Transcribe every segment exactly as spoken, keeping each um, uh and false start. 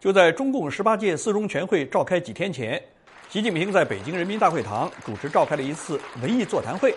就在中共十八届四中全会召开几天前，习近平在北京人民大会堂主持召开了一次文艺座谈会。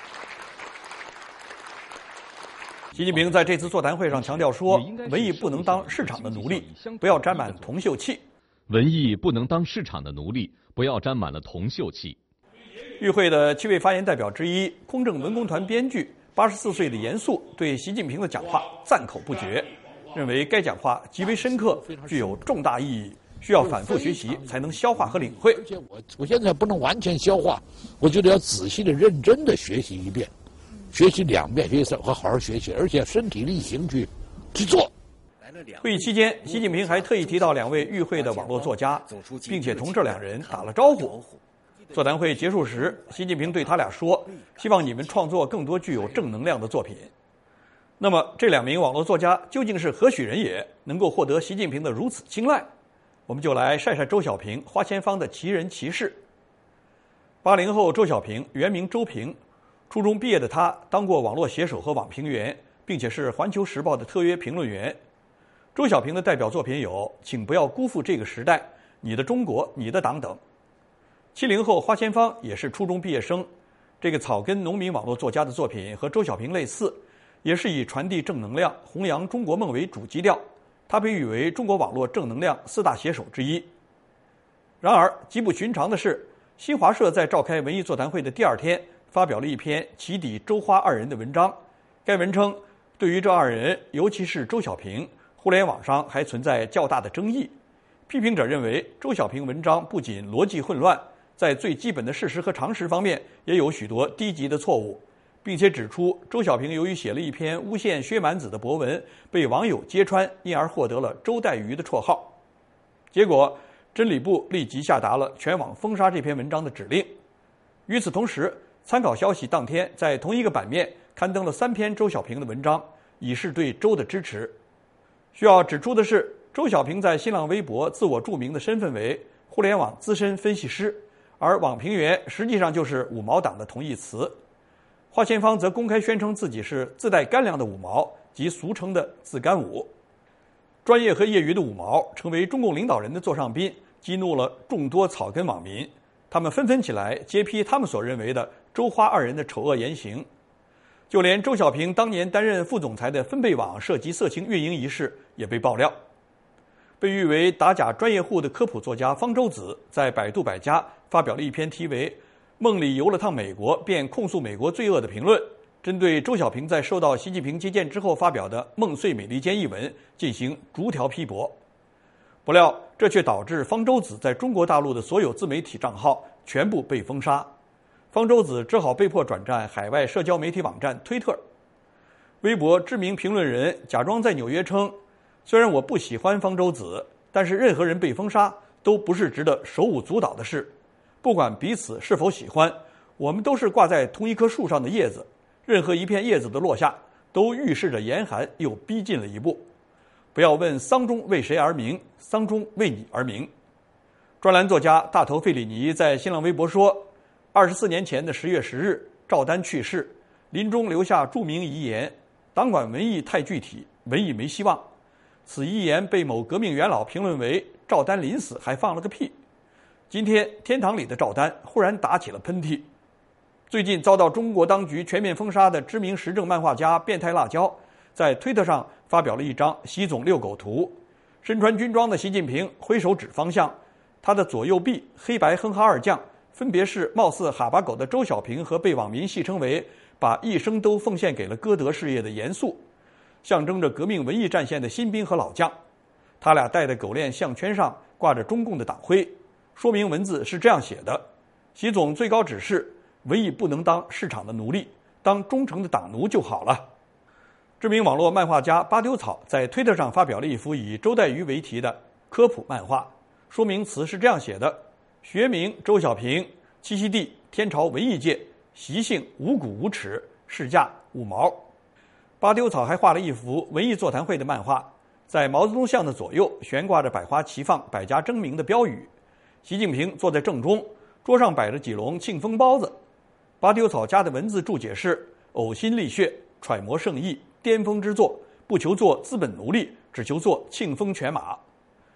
习近平在这次座谈会上强调说，文艺不能当市场的奴隶，不要沾满铜锈气。 文艺不能当市场的奴隶，不要沾满了铜锈气。 与会的七位发言代表之一，空政文工团编剧八十四岁的严肃对习近平的讲话赞口不绝，认为该讲话极为深刻，具有重大意义，需要反复学习才能消化和领会。 而且我我现在不能完全消化，我觉得要仔细的、认真的学习一遍，学习两遍，学习三，和好好学习，而且身体力行去去做。 会议期间，习近平还特意提到两位与会的网络作家，并且同这两人打了招呼。座谈会结束时，习近平对他俩说：“希望你们创作更多具有正能量的作品。”那么，这两名网络作家究竟是何许人也，能够获得习近平的如此青睐？我们就来晒晒周小平、花千芳的奇人奇事。八零后周小平，原名周平，初中毕业的他当过网络写手和网评员，并且是《环球时报》的特约评论员。周小平的代表作品有《请不要辜负这个时代》、《你的中国》、《你的党》等。七零后花千芳也是初中毕业生，这个草根农民网络作家的作品和周小平类似，也是以传递正能量、弘扬中国梦为主基调。他被誉为中国网络正能量四大写手之一。然而，极不寻常的是，新华社在召开文艺座谈会的第二天，发表了一篇起底周花二人的文章。该文称，对于这二人，尤其是周小平，互联网上还存在较大的争议。批评者认为，周小平文章不仅逻辑混乱，在最基本的事实和常识方面也有许多低级的错误，并且指出周小平由于写了一篇诬陷薛蛮子的博文，被网友揭穿，因而获得了周带鱼的绰号。结果，真理部立即下达了全网封杀这篇文章的指令。与此同时，参考消息当天在同一个版面刊登了三篇周小平的文章，以示对周的支持。需要指出的是，周小平在新浪微博自我注明的身份为互联网资深分析师，而网评员实际上就是五毛党的同义词。花千芳则公开宣称自己是自带干粮的五毛，即俗称的自干五。专业和业余的五毛成为中共领导人的座上宾，激怒了众多草根网民，他们纷纷起来揭批他们所认为的周花二人的丑恶言行。就连周小平当年担任副总裁的分贝网涉及色情运营一事也被爆料。被誉为打假专业户的科普作家方舟子在百度百家发表了一篇题为《梦里游了趟美国便控诉美国罪恶》的评论，针对周小平在受到习近平接见之后发表的《梦碎美利坚》一文进行逐条批驳。不料这却导致方舟子在中国大陆的所有自媒体账号全部被封杀，方舟子只好被迫转战海外社交媒体网站推特。微博知名评论人假装在纽约称，虽然我不喜欢方舟子，但是任何人被封杀都不是值得手舞足蹈的事。不管彼此是否喜欢，我们都是挂在同一棵树上的叶子，任何一片叶子的落下，都预示着严寒又逼近了一步。不要问丧钟为谁而鸣，丧钟为你而鸣。专栏作家大头费里尼在新浪微博说，二十四年前的十月十日，赵丹去世，临终留下著名遗言：党管文艺太具体，文艺没希望。此遗言被某革命元老评论为赵丹临死还放了个屁。今天天堂里的赵丹忽然打起了喷嚏。最近遭到中国当局全面封杀的知名时政漫画家变态辣椒在推特上发表了一张习总遛狗图，身穿军装的习近平挥手指方向，他的左右臂黑白哼哈二将分别是貌似哈巴狗的周小平和被网民戏称为把一生都奉献给了歌德事业的严肃，象征着革命文艺战线的新兵和老将。他俩戴的狗链项圈上挂着中共的党徽，说明文字是这样写的：习总最高指示，文艺不能当市场的奴隶，当忠诚的党奴就好了。知名网络漫画家八丢草在推特上发表了一幅以周带鱼为题的科普漫画，说明词是这样写的：学名周小平，栖息地天朝文艺界，习性无骨无耻，市价五毛。八丢草还画了一幅文艺座谈会的漫画，在毛泽东像的左右悬挂着百花齐放、百家争鸣的标语。习近平坐在正中，桌上摆着几笼庆丰包子。八丢草家的文字注解是：呕心沥血，揣摩圣意，巅峰之作，不求做资本奴隶，只求做庆丰犬马。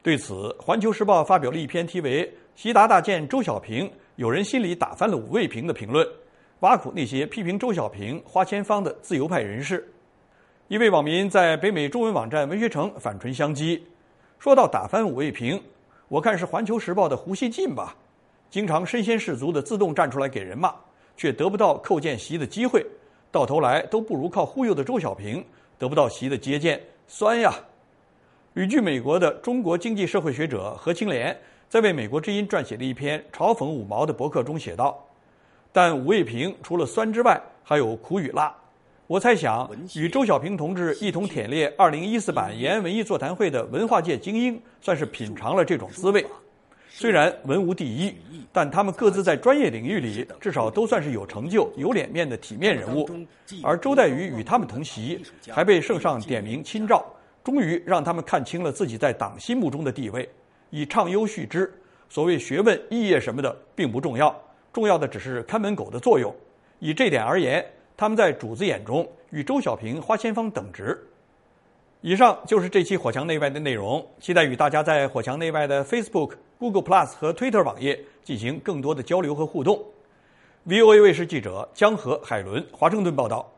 对此，《环球时报》发表了一篇题为《习大大见周小平，有人心里打翻了五味瓶》的评论，挖苦那些批评周小平、花千芳的自由派人士。一位网民在北美中文网站文学城反唇相讥，说到打翻五味瓶，我看是《环球时报》的胡锡进吧，经常身先士卒的自动站出来给人骂，却得不到叩见习的机会，到头来都不如靠忽悠的周小平得不到习的接见，酸呀！旅居美国的中国经济社会学者何清莲在为美国之音撰写的一篇嘲讽五毛的博客中写道，但五味瓶除了酸之外还有苦与辣。我猜想与周小平同志一同忝列二零一四版延安文艺座谈会的文化界精英算是品尝了这种滋味。虽然文无第一，但他们各自在专业领域里至少都算是有成就有脸面的体面人物，而周代瑜与他们同席，还被圣上点名亲召，终于让他们看清了自己在党心目中的地位，以畅优续之。所谓学问义业什么的并不重要，重要的只是看门狗的作用。以这点而言，他们在主子眼中与周小平、花千芳等值。以上就是这期火墙内外的内容，期待与大家在火墙内外的 Facebook、Google Plus 和 Twitter 网页进行更多的交流和互动。V O A 卫视记者江河、海伦华盛顿报道。